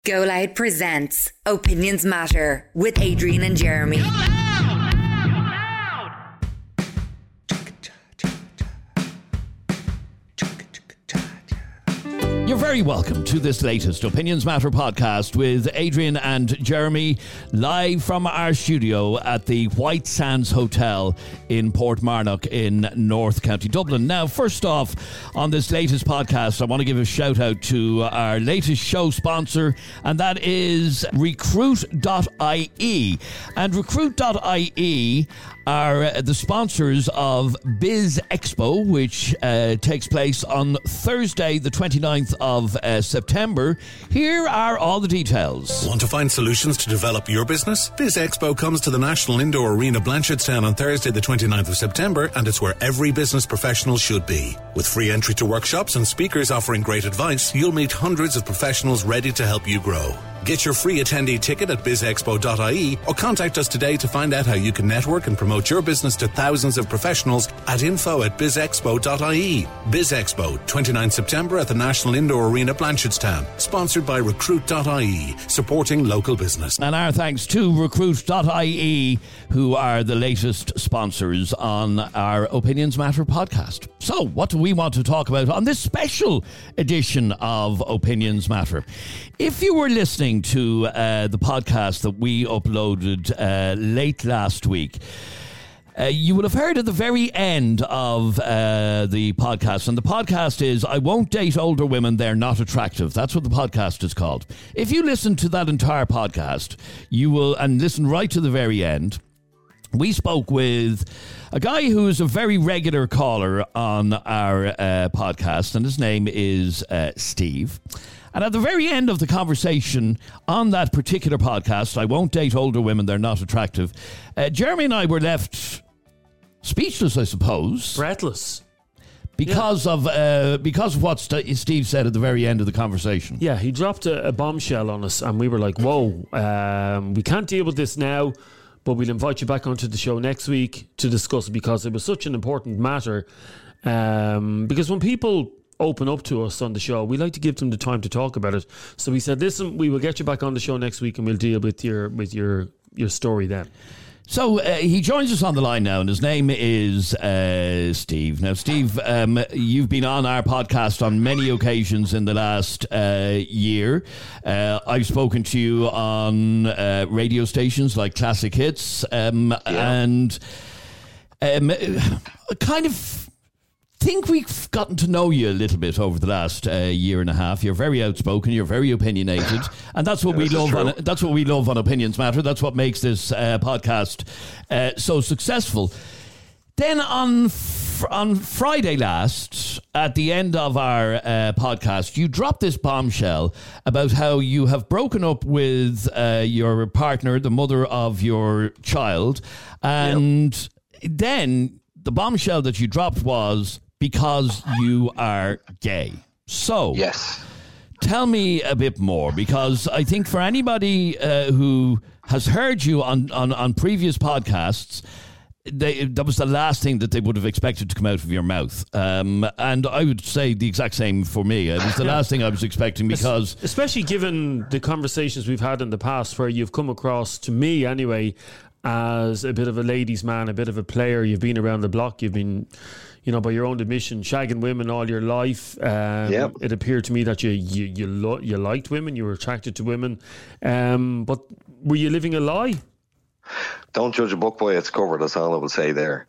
Go Loud presents Opinions Matter with Adrian and Jeremy. You're very welcome to this latest Opinions Matter podcast with Adrian and Jeremy, live from our studio at the White Sands Hotel in Portmarnock in North County Dublin. Now, first off, on this latest podcast, I want to give a shout out to our latest show sponsor, and that is Recruit.ie. And Recruit.ie are the sponsors of Biz Expo, which takes place on Thursday, the 29th of September. Here are all the details. Want to find solutions to develop your business? Biz Expo comes to the National Indoor Arena, Blanchardstown on Thursday, the 29th of September, and it's where every business professional should be. With free entry to workshops and speakers offering great advice, you'll meet hundreds of professionals ready to help you grow. Get your free attendee ticket at bizexpo.ie or contact us today to find out how you can network and promote your business to thousands of professionals at info@bizexpo.ie. Biz Expo, 29th September at the National Indoor Arena, Blanchardstown. Sponsored by Recruit.ie, supporting local business. And our thanks to Recruit.ie, who are the latest sponsors on our Opinions Matter podcast. So, what do we want to talk about on this special edition of Opinions Matter? If you were listening to the podcast that we uploaded late last week, you would have heard at the very end of the podcast, and the podcast is I Won't Date Older Women, They're Not Attractive. That's what the podcast is called. If you listen to that entire podcast, you will, and listen right to the very end, we spoke with a guy who is a very regular caller on our podcast, and his name is Steve. And at the very end of the conversation on that particular podcast, I Won't Date Older Women, They're Not Attractive, Jeremy and I were left speechless, I suppose. Breathless. Because of what Steve said at the very end of the conversation. Yeah, he dropped a bombshell on us, and we were like, whoa, we can't deal with this now, but we'll invite you back onto the show next week to discuss it, because it was such an important matter. Because when people open up to us on the show, we like to give them the time to talk about it. So we said, listen, we will get you back on the show next week and we'll deal with your story then. So he joins us on the line now, and his name is Steve. Now, Steve, you've been on our podcast on many occasions in the last year. I've spoken to you on radio stations like Classic Hits, and kind of think we've gotten to know you a little bit over the last year and a half. You're very outspoken, you're very opinionated, and that's what we love. That's what we love on Opinions Matter. That's what makes this podcast so successful. Then on Friday last, at the end of our podcast, you dropped this bombshell about how you have broken up with your partner, the mother of your child, and then the bombshell that you dropped was because you are gay. So, yes, tell me a bit more, because I think for anybody who has heard you on previous podcasts, that was the last thing that they would have expected to come out of your mouth. And I would say the exact same for me. It was the last thing I was expecting, because especially given the conversations we've had in the past, where you've come across, to me anyway, as a bit of a ladies' man, a bit of a player. You've been around the block. You've been, by your own admission, shagging women all your life. It appeared to me that you liked women. You were attracted to women. But were you living a lie? Don't judge a book by its cover. That's all I will say there.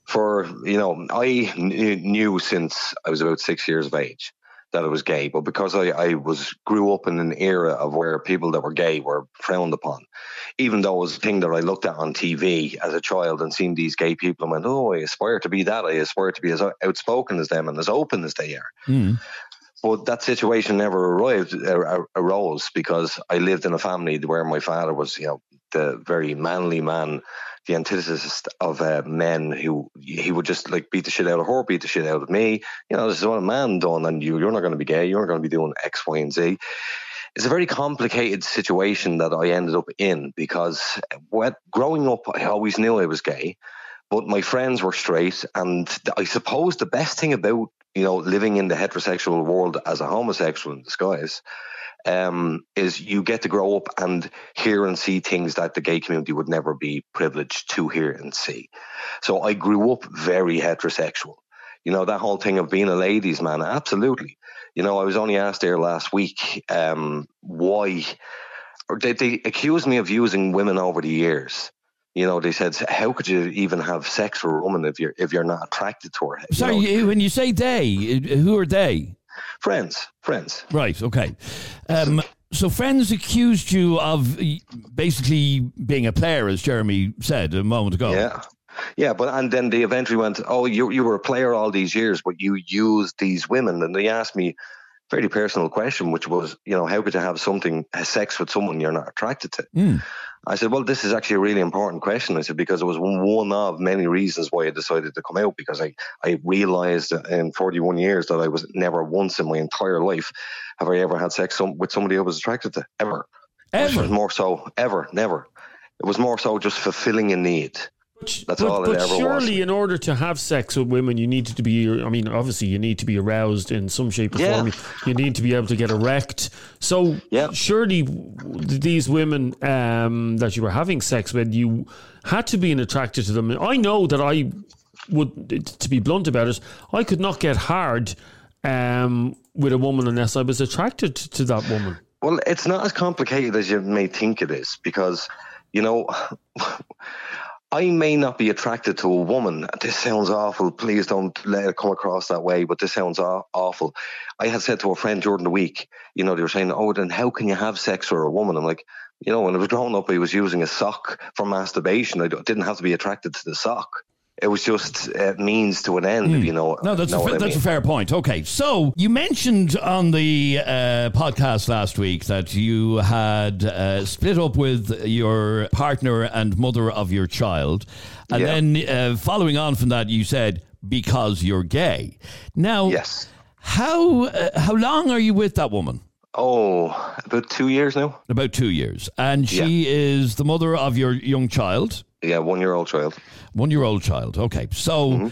I knew since I was about 6 years of age that I was gay, but because I grew up in an era of where people that were gay were frowned upon, even though it was a thing that I looked at on TV as a child and seen these gay people and went, oh, I aspire to be that. I aspire to be as outspoken as them and as open as they are. Mm. But that situation never arose because I lived in a family where my father was, the very manly man, the antithesis of men who he would just like beat the shit out of her, beat the shit out of me. This is what a man done, and you're not going to be gay. You're not going to be doing X, Y, and Z. It's a very complicated situation that I ended up in, because growing up, I always knew I was gay. But my friends were straight, and I suppose the best thing about, living in the heterosexual world as a homosexual in disguise, is you get to grow up and hear and see things that the gay community would never be privileged to hear and see. So I grew up very heterosexual. That whole thing of being a ladies' man, absolutely. I was only asked there last week why. Or they accused me of using women over the years. They said, "How could you even have sex with a woman if you're not attracted to her?" Sorry, when you say they, who are they? Friends. Right. Okay. So friends accused you of basically being a player, as Jeremy said a moment ago. Yeah, and then they eventually went, "Oh, you were a player all these years, but you used these women." And they asked me a very personal question, which was, how could you have sex with someone you're not attracted to? I said, well, this is actually a really important question. I said, because it was one of many reasons why I decided to come out, because I realized in 41 years that I was never once in my entire life have I ever had sex with somebody I was attracted to, ever. It was more so, never. It was more so just fulfilling a need. That's all it ever was. But surely in order to have sex with women, you needed to be, obviously you need to be aroused in some shape or form. You need to be able to get erect. So surely these women that you were having sex with, you had to be attracted to them. I know that I would, to be blunt about it, I could not get hard with a woman unless I was attracted to that woman. Well, it's not as complicated as you may think it is, because, I may not be attracted to a woman. This sounds awful. Please don't let it come across that way, but this sounds awful. I had said to a friend during the week, they were saying, "Oh, then how can you have sex with a woman?" I'm like, when I was growing up, I was using a sock for masturbation. I didn't have to be attracted to the sock. It was just a means to an end, if you know. No, that's a fair point. Okay, so you mentioned on the podcast last week that you had split up with your partner and mother of your child, and then following on from that, you said because you're gay. Now, yes. How long are you with that woman? Oh, about 2 years now. About 2 years, and she is the mother of your young child. Yeah, 1-year-old child. 1-year-old child. Okay. So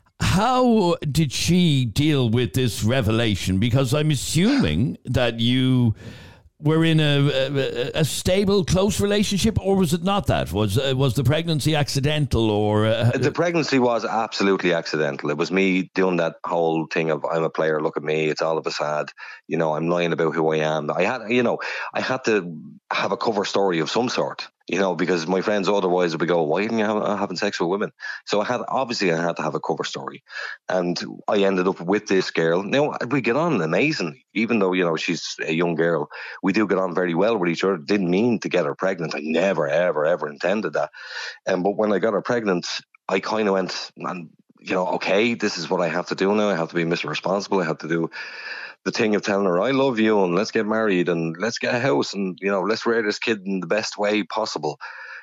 how did she deal with this revelation? Because I'm assuming that you were in a stable, close relationship, or was it not that? Was the pregnancy accidental, or the pregnancy was absolutely accidental. It was me doing that whole thing of, I'm a player, look at me, it's all of a sad, I'm lying about who I am. I had to have a cover story of some sort, because my friends otherwise would go, "Why didn't you having sex with women?" So I had to have a cover story, and I ended up with this girl. Now we get on amazingly, even though she's a young girl. We do get on very well with each other. Didn't mean to get her pregnant. I never, ever, ever intended that. But when I got her pregnant, I kind of went, and okay, this is what I have to do now. I have to be Mr. Responsible. I have to do the thing of telling her, "I love you, and let's get married, and let's get a house, and let's rear this kid in the best way possible."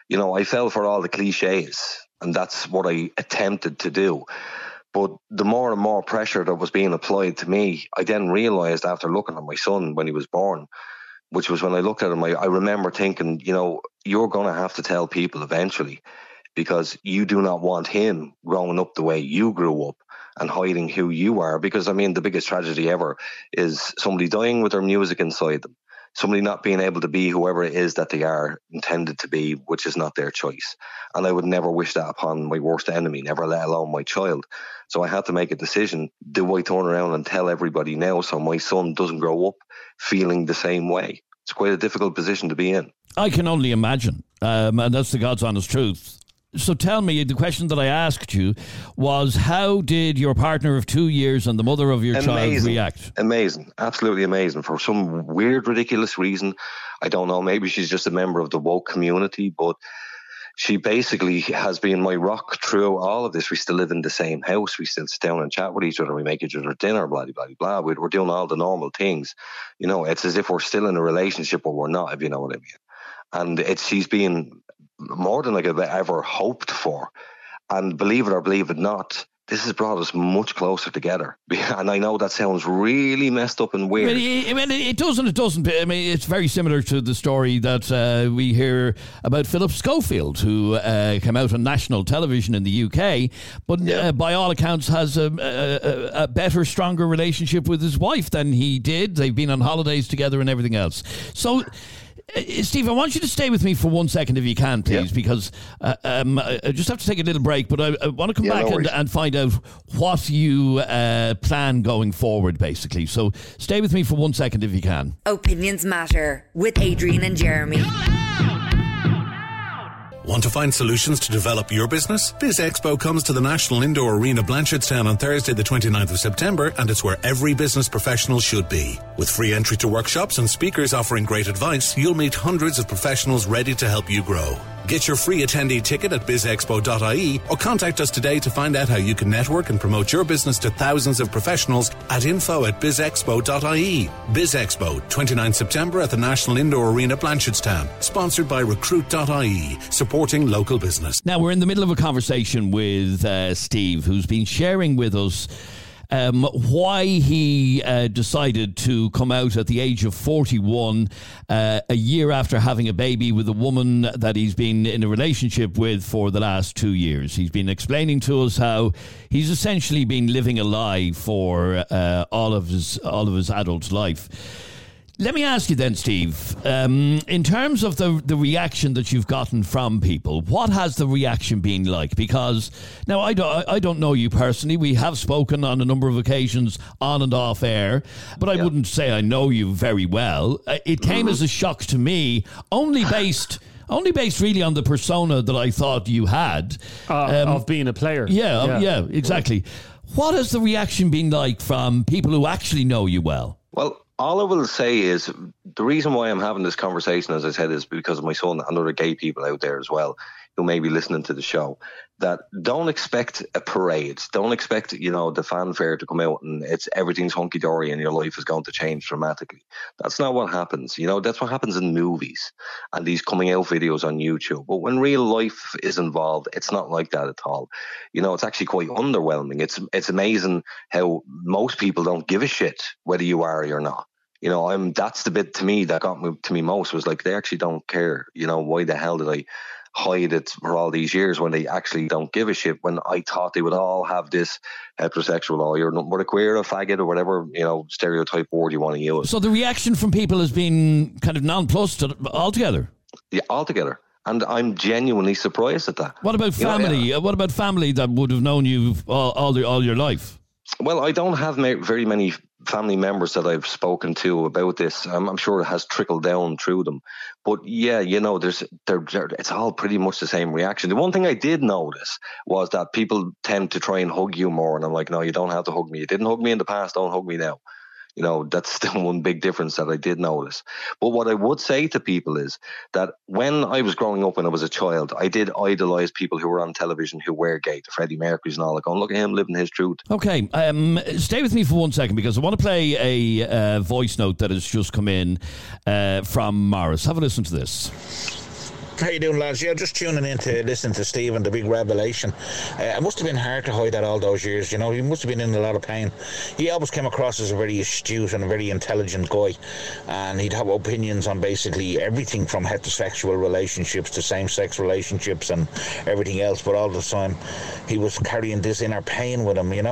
I fell for all the cliches, and that's what I attempted to do. But the more and more pressure that was being applied to me, I then realized, after looking at my son when he was born, which was when I looked at him, I remember thinking, you're going to have to tell people eventually, because you do not want him growing up the way you grew up and hiding who you are. Because, the biggest tragedy ever is somebody dying with their music inside them, somebody not being able to be whoever it is that they are intended to be, which is not their choice. And I would never wish that upon my worst enemy, never let alone my child. So I had to make a decision. Do I turn around and tell everybody now so my son doesn't grow up feeling the same way? It's quite a difficult position to be in. I can only imagine. And that's the God's honest truth. So tell me, the question that I asked you was, how did your partner of 2 years and the mother of your child react? Amazing. Absolutely amazing. For some weird, ridiculous reason, I don't know, maybe she's just a member of the woke community, but she basically has been my rock through all of this. We still live in the same house. We still sit down and chat with each other. We make each other dinner, blah, blah, blah, blah. We're doing all the normal things. It's as if we're still in a relationship, but we're not, if you know what I mean. And she's been more than I could ever hoped for. And believe it or believe it not, this has brought us much closer together. And I know that sounds really messed up and weird. I mean, it doesn't. It doesn't. I mean, it's very similar to the story that we hear about Philip Schofield, who came out on national television in the UK, but by all accounts has a better, stronger relationship with his wife than he did. They've been on holidays together and everything else. So, Steve, I want you to stay with me for 1 second if you can, please, because I just have to take a little break, but I want to come back and find out what you plan going forward, basically. So stay with me for 1 second if you can. Opinions Matter with Adrian and Jeremy. Want to find solutions to develop your business? Biz Expo comes to the National Indoor Arena Blanchardstown on Thursday the 29th of September, and it's where every business professional should be. With free entry to workshops and speakers offering great advice, you'll meet hundreds of professionals ready to help you grow. Get your free attendee ticket at bizexpo.ie or contact us today to find out how you can network and promote your business to thousands of professionals at info@bizexpo.ie. Biz Expo, 29th September at the National Indoor Arena Blanchardstown. Sponsored by recruit.ie, supporting local business. Now, we're in the middle of a conversation with Steve, who's been sharing with us why he decided to come out at the age of 41, a year after having a baby with a woman that he's been in a relationship with for the last 2 years. He's been explaining to us how he's essentially been living a lie for all of his adult life. Let me ask you then, Steve, in terms of the reaction that you've gotten from people, what has the reaction been like? Because now I don't know you personally. We have spoken on a number of occasions on and off air, but I wouldn't say I know you very well. It came as a shock to me, only based really on the persona that I thought you had. Of being a player. Yeah, exactly. What has the reaction been like from people who actually know you well? Well, all I will say is the reason why I'm having this conversation, as I said, is because of my son and other gay people out there as well who may be listening to the show, that don't expect a parade. Don't expect, the fanfare to come out and everything's hunky-dory and your life is going to change dramatically. That's not what happens. That's what happens in movies and these coming out videos on YouTube. But when real life is involved, it's not like that at all. It's actually quite underwhelming. It's amazing how most people don't give a shit whether you are or you're not. That's the bit to me that got to me most, was like, they actually don't care. Why the hell did I hide it for all these years when they actually don't give a shit, when I thought they would all have this heterosexual, you're not but a queer, a faggot, or whatever, stereotype word you want to use. So the reaction from people has been kind of nonplussed altogether? Yeah, altogether. And I'm genuinely surprised at that. What about family? What about family that would have known you all your life? Well, I don't have very many family members that I've spoken to about this. I'm sure it has trickled down through them. But yeah, it's all pretty much the same reaction. The one thing I did notice was that people tend to try and hug you more. And I'm like, no, you don't have to hug me. You didn't hug me in the past, don't hug me now. That's the one big difference that I did notice. But what I would say to people is that when I was growing up, when I was a child, I did idolize people who were on television who were gay, the Freddie Mercury's and all that, going, look at him living his truth. Okay, stay with me for 1 second, because I want to play a voice note that has just come in from Morris. Have a listen to this. How you doing, lads? Yeah, just tuning in to listen to Steve and the big revelation. It must have been hard to hide that all those years, He must have been in a lot of pain. He always came across as a very astute and a very intelligent guy, and he'd have opinions on basically everything from heterosexual relationships to same-sex relationships and everything else, but all the time he was carrying this inner pain with him,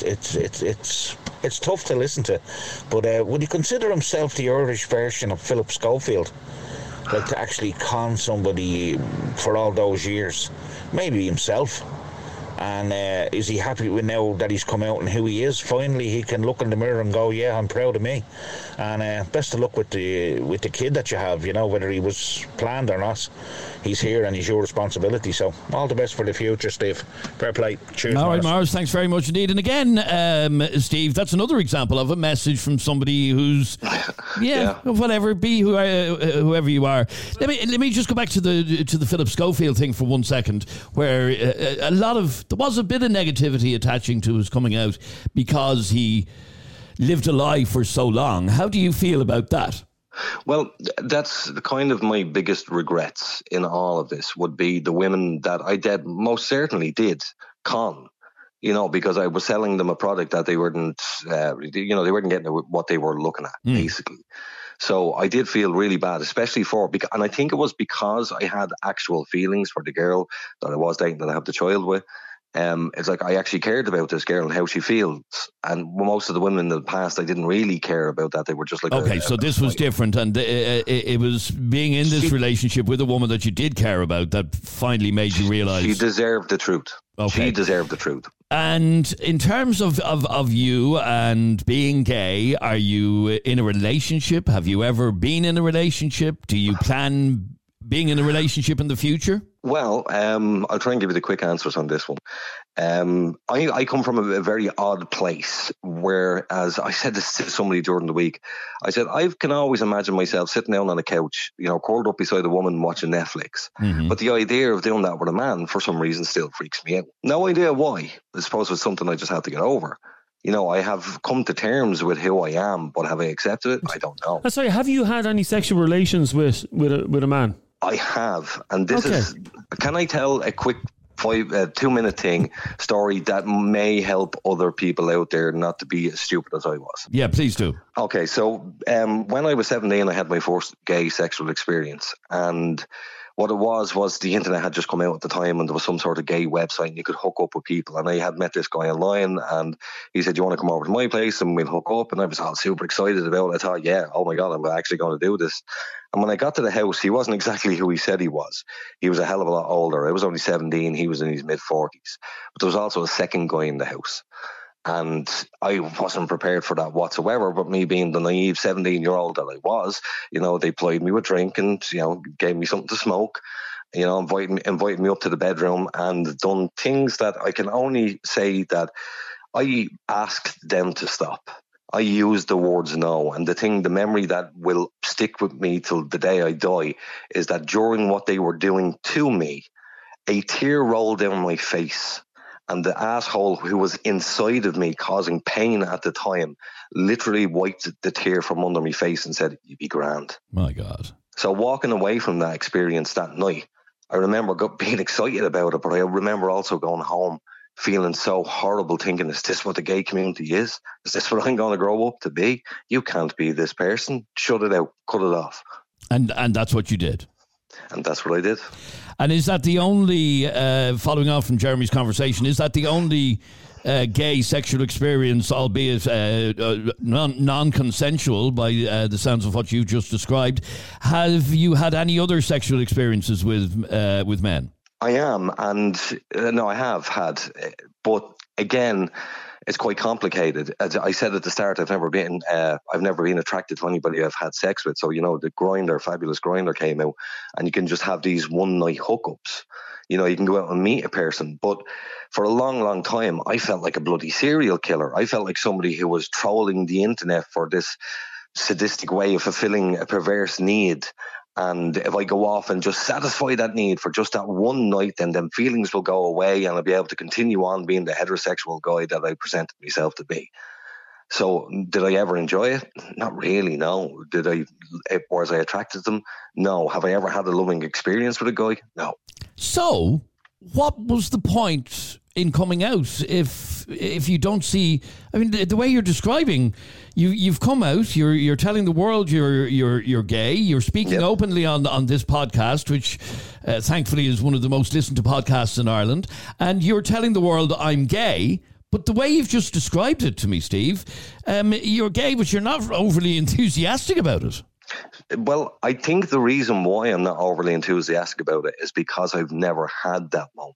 It's tough to listen to, but would he consider himself the Irish version of Philip Schofield? Like, to actually con somebody for all those years, maybe himself. And is he happy with now that he's come out and who he is? Finally, he can look in the mirror and go, yeah, I'm proud of me. And best of luck with the kid that you have, whether he was planned or not. He's here and he's your responsibility. So all the best for the future, Steve. Fair play. Cheers, all Morris. right, Morris, thanks very much indeed. And again, Steve, that's another example of a message from somebody who's, whatever, be whoever you are. Let me just go back to the Philip Schofield thing for 1 second, where there was a bit of negativity attaching to his coming out because he lived a lie for so long. How do you feel about that? Well, that's kind of my biggest regrets in all of this, would be the women that I most certainly did con. because I was selling them a product that they weren't, they weren't getting what they were looking at, basically. So I did feel really bad, especially and I think it was because I had actual feelings for the girl that I was dating, that I have the child with. It's like I actually cared about this girl and how she feels. And most of the women in the past, I didn't really care about that. They were just like... Okay, so this was different, and it was being in this relationship with a woman that you did care about that finally made you realise... She deserved the truth. Okay. She deserved the truth. And in terms of you and being gay, are you in a relationship? Have you ever been in a relationship? Do you plan being in a relationship in the future? Well, I'll try and give you the quick answers on this one. I come from a very odd place, whereas I said this to somebody during the week. I said, I can always imagine myself sitting down on a couch, curled up beside a woman watching Netflix. Mm-hmm. But the idea of doing that with a man, for some reason, still freaks me out. No idea why. I suppose it's something I just have to get over. I have come to terms with who I am, but have I accepted it? I don't know. Sorry, have you had any sexual relations with a man? I have, and this is. Can I tell a quick 2-minute story that may help other people out there not to be as stupid as I was? Yeah, please do. Okay, so when I was 17, I had my first gay sexual experience, and what it was the internet had just come out at the time, and there was some sort of gay website and you could hook up with people. And I had met this guy online, and he said, "Do you want to come over to my place and we'll hook up?" And I was all super excited about it. I thought, yeah, oh my God, I'm actually going to do this. And when I got to the house, he wasn't exactly who he said he was. He was a hell of a lot older. I was only 17. He was in his mid-40s. But there was also a second guy in the house. And I wasn't prepared for that whatsoever. But me being the naive 17-year-old that I was, they plied me with drink and, gave me something to smoke, invited me up to the bedroom and done things that I can only say that I asked them to stop. I used the words no. And the memory that will stick with me till the day I die is that during what they were doing to me, a tear rolled down my face. And the asshole who was inside of me causing pain at the time literally wiped the tear from under my face and said, "You be grand." My God. So walking away from that experience that night, I remember being excited about it, but I remember also going home feeling so horrible, thinking, is this what the gay community is? Is this what I'm going to grow up to be? You can't be this person. Shut it out. Cut it off. And that's what you did? And that's what I did. And is that the only, following on from Jeremy's conversation, is that the only gay sexual experience, albeit non-consensual by the sounds of what you just described? Have you had any other sexual experiences with men? I am, and no, I have had, but again, it's quite complicated. As I said at the start, I've never been attracted to anybody I've had sex with. So the Fabulous Grindr came out, and you can just have these one night hookups. You can go out and meet a person, but for a long, long time, I felt like a bloody serial killer. I felt like somebody who was trolling the internet for this sadistic way of fulfilling a perverse need. And if I go off and just satisfy that need for just that one night, then them feelings will go away and I'll be able to continue on being the heterosexual guy that I presented myself to be. So did I ever enjoy it? Not really, no. Was I attracted to them? No. Have I ever had a loving experience with a guy? No. So what was the point in coming out if you don't see? I mean, the way you're describing, you've come out. You're telling the world you're gay. You're speaking openly on this podcast, which thankfully is one of the most listened to podcasts in Ireland. And you're telling the world I'm gay. But the way you've just described it to me, Steve, you're gay, but you're not overly enthusiastic about it. Well, I think the reason why I'm not overly enthusiastic about it is because I've never had that moment.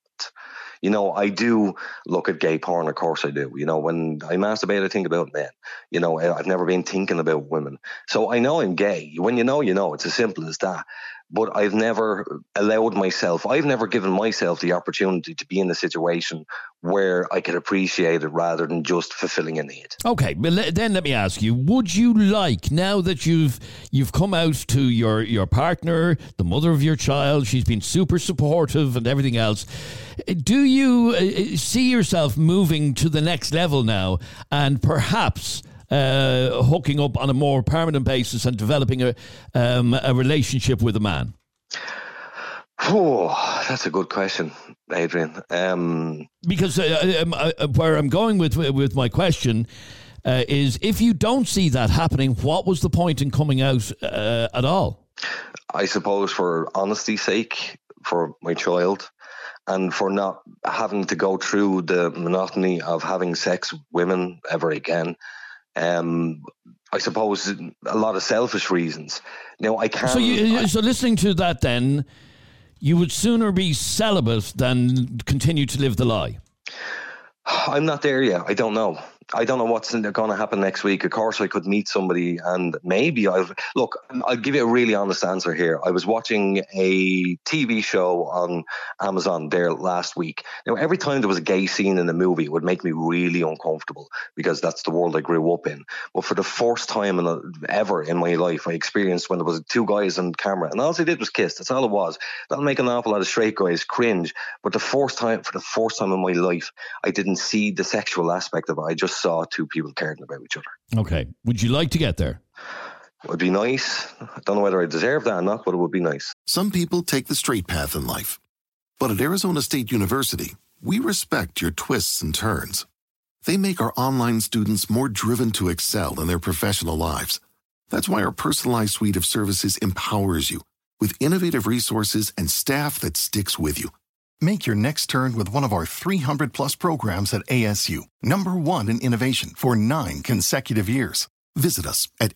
I do look at gay porn, of course I do. When I masturbate, I think about men. I've never been thinking about women. So I know I'm gay. When you know, it's as simple as that. But I've never I've never given myself the opportunity to be in a situation where I could appreciate it rather than just fulfilling a need. Okay, but then let me ask you, would you like, now that you've come out to your partner, the mother of your child, she's been super supportive and everything else, do you see yourself moving to the next level now and perhaps hooking up on a more permanent basis and developing a relationship with a man? Oh, That's a good question, Adrian. Because where I'm going with my question is, if you don't see that happening, what was the point in coming out at all? I suppose for honesty's sake, for my child, and for not having to go through the monotony of having sex with women ever again. I suppose a lot of selfish reasons. Now, I can't... So listening to that then, you would sooner be celibate than continue to live the lie? I'm not there yet. I don't know. I don't know what's going to happen next week. Of course, I could meet somebody and maybe I'll give you a really honest answer here. I was watching a TV show on Amazon there last week. Now, every time there was a gay scene in a movie, it would make me really uncomfortable because that's the world I grew up in. But for the first time ever in my life, I experienced when there was two guys on camera and all they did was kiss. That's all it was. That'll make an awful lot of straight guys cringe. But for the first time in my life, I didn't see the sexual aspect of it. I just saw two people caring about each other. Okay. Would you like to get there? It would be nice. I don't know whether I deserve that or not, but it would be nice. Some people take the straight path in life. But at Arizona State University, we respect your twists and turns. They make our online students more driven to excel in their professional lives. That's why our personalized suite of services empowers you with innovative resources and staff that sticks with you. Make your next turn with one of our 300-plus programs at ASU, #1 in innovation for 9 consecutive years. Visit us at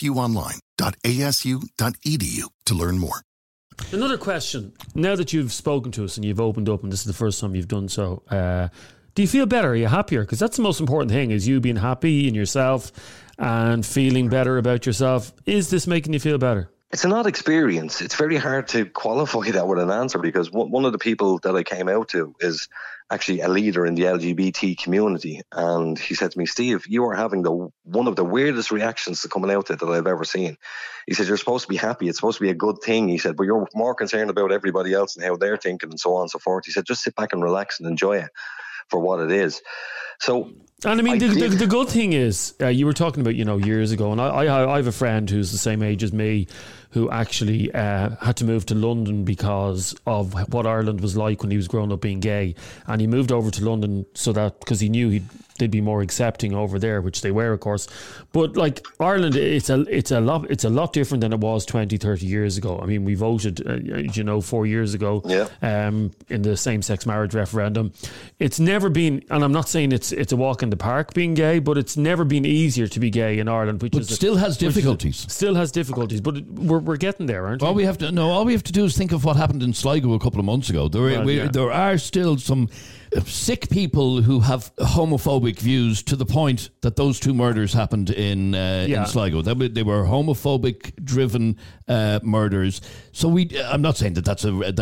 asuonline.asu.edu to learn more. Another question. Now that you've spoken to us and you've opened up, and this is the first time you've done so, do you feel better? Are you happier? Because that's the most important thing, is you being happy in yourself and feeling better about yourself. Is this making you feel better? It's an odd experience. It's very hard to qualify that with an answer because one of the people that I came out to is actually a leader in the LGBT community. And he said to me, Steve, you are having one of the weirdest reactions to coming out to it that I've ever seen. He said, you're supposed to be happy. It's supposed to be a good thing. He said, but you're more concerned about everybody else and how they're thinking and so on and so forth. He said, just sit back and relax and enjoy it for what it is. So... And I mean, the good thing is, you were talking about, years ago, and I have a friend who's the same age as me who actually had to move to London because of what Ireland was like when he was growing up being gay. And he moved over to London because he knew they'd be more accepting over there, which they were, of course. But like Ireland, it's a lot different than it was 20, 30 years ago. I mean, we voted, 4 years ago in the same-sex marriage referendum. It's never been, and I'm not saying it's a walk in the park being gay, but it's never been easier to be gay in Ireland, still has difficulties. But we're getting there, aren't we? All we have to do is think of what happened in Sligo a couple of months ago. There are still some sick people who have homophobic views to the point that those 2 murders happened in Sligo. They were homophobic driven murders. So I'm not saying that's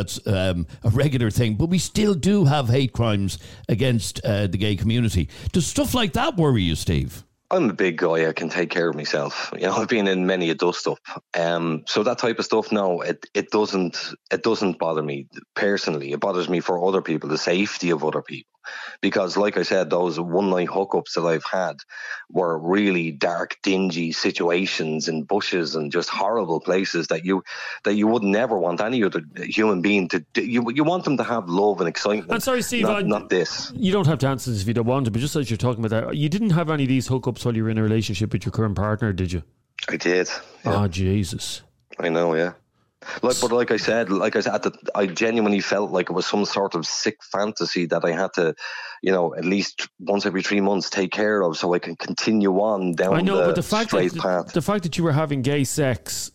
a regular thing, but we still do have hate crimes against the gay community. Does stuff like that worry you, Steve? I'm a big guy. I can take care of myself. I've been in many a dust up. So that type of stuff, no, it doesn't bother me personally. It bothers me for other people, the safety of other people. Because like I said, those one-night hookups that I've had were really dark, dingy situations in bushes and just horrible places that you would never want any other human being to do. You want them to have love and excitement. I'm sorry, Steve, not this. You don't have to answer this if you don't want to, but just as you're talking about that, you didn't have any of these hookups while you were in a relationship with your current partner, did you? I did. Yeah. Oh, Jesus. I know, yeah. Like I said, I genuinely felt like it was some sort of sick fantasy that I had to, at least once every 3 months take care of so I can continue on down the straight path. The fact that you were having gay sex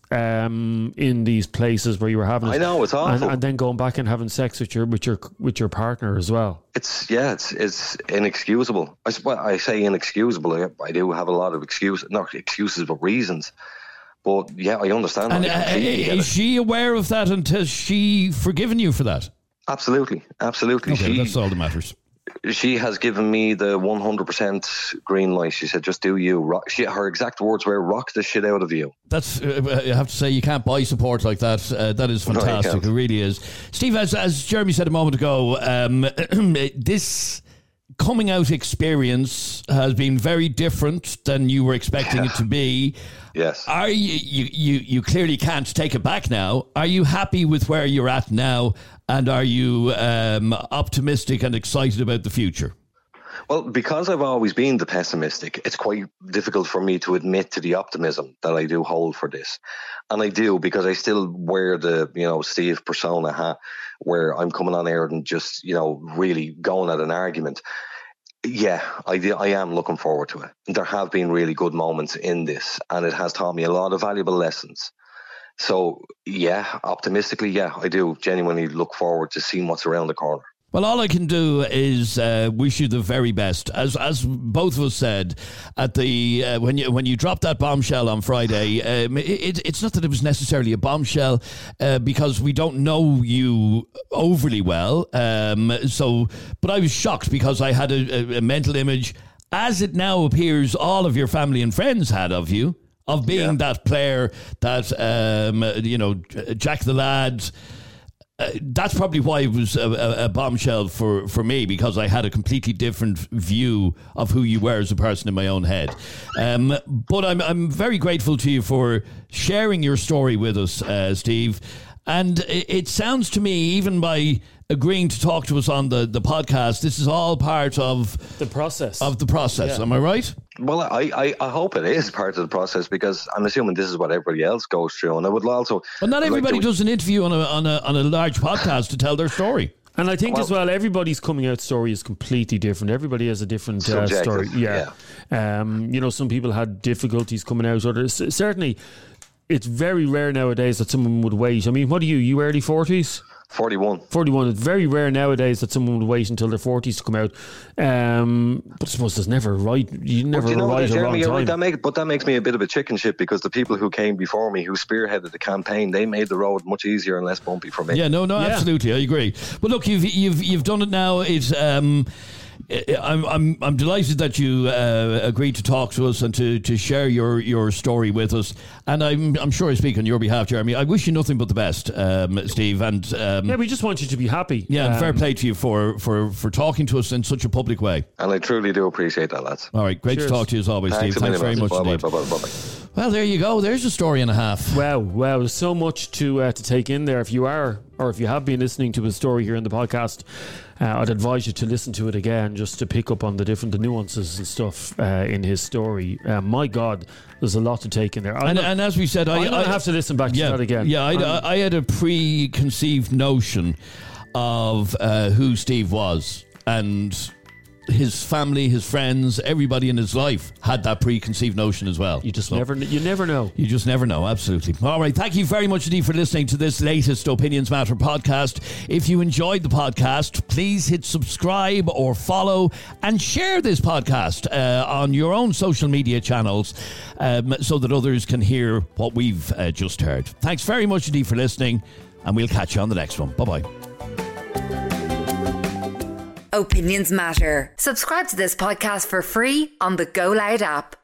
in these places where you were having it, I know, it's awful. And then going back and having sex with your partner as well. It's inexcusable. I say inexcusable. I do have a lot of not excuses, but reasons. But yeah, I understand. And is she aware of that, and has she forgiven you for that? Absolutely. Okay, that's all that matters. She has given me the 100% green light. She said, just do you. Her exact words were, rock the shit out of you. That's, I have to say, you can't buy support like that. That is fantastic. No, it really is. Steve, as Jeremy said a moment ago, this coming out experience has been very different than you were expecting it to be. Yes. Are you clearly can't take it back now. Are you happy with where you're at now? And are you optimistic and excited about the future? Well, because I've always been the pessimistic, it's quite difficult for me to admit to the optimism that I do hold for this. And I do, because I still wear the, Steve persona hat, where I'm coming on air and just, really going at an argument. Yeah, I am looking forward to it. There have been really good moments in this, and it has taught me a lot of valuable lessons. So, yeah, optimistically, yeah, I do genuinely look forward to seeing what's around the corner. Well, all I can do is wish you the very best. As both of us said at the when you dropped that bombshell on Friday, it's not that it was necessarily a bombshell because we don't know you overly well. But I was shocked because I had a mental image, as it now appears all of your family and friends had of you, of being that player that Jack the Lad. That's probably why it was a bombshell for me, because I had a completely different view of who you were as a person in my own head. But I'm very grateful to you for sharing your story with us, Steve. And it sounds to me, even by agreeing to talk to us on the podcast, this is all part of the process. Yeah. Am I right? Well, I hope it is part of the process, because I'm assuming this is what everybody else goes through. And I would also... But not everybody does an interview on a large podcast to tell their story. And I think as well, everybody's coming out story is completely different. Everybody has a different story. Yeah. Some people had difficulties coming out. Others, certainly, it's very rare nowadays that someone would wait. I mean, what are you? You early 40s? 41. It's very rare nowadays that someone would wait until their 40s to come out. But I suppose there's never right. You never right a wrong time. Right, that makes me a bit of a chicken shit, because the people who came before me, who spearheaded the campaign, they made the road much easier and less bumpy for me. Yeah, absolutely, I agree. But look, you've done it now. It's I'm delighted that you agreed to talk to us and to share your story with us. And I'm sure I speak on your behalf, Jeremy. I wish you nothing but the best, Steve. And we just want you to be happy. Yeah, and fair play to you for talking to us in such a public way. And I truly do appreciate that, lads. All right, great to talk to you as always, Steve. Thanks very much indeed. Bye. Well, there you go. There's a story and a half. Wow, there's so much to take in there. If you are, or if you have been listening to a story here in the podcast, I'd advise you to listen to it again, just to pick up on the nuances and stuff in his story. My God, there's a lot to take in there. And as we said, I have to listen back to that again. Yeah, I had a preconceived notion of who Steve was, and his family, his friends, everybody in his life had that preconceived notion as well. You never know. You just never know, absolutely. All right, thank you very much indeed for listening to this latest Opinions Matter podcast. If you enjoyed the podcast, please hit subscribe or follow and share this podcast on your own social media channels so that others can hear what we've just heard. Thanks very much indeed for listening, and we'll catch you on the next one. Bye-bye. Opinions Matter. Subscribe to this podcast for free on the Go Loud app.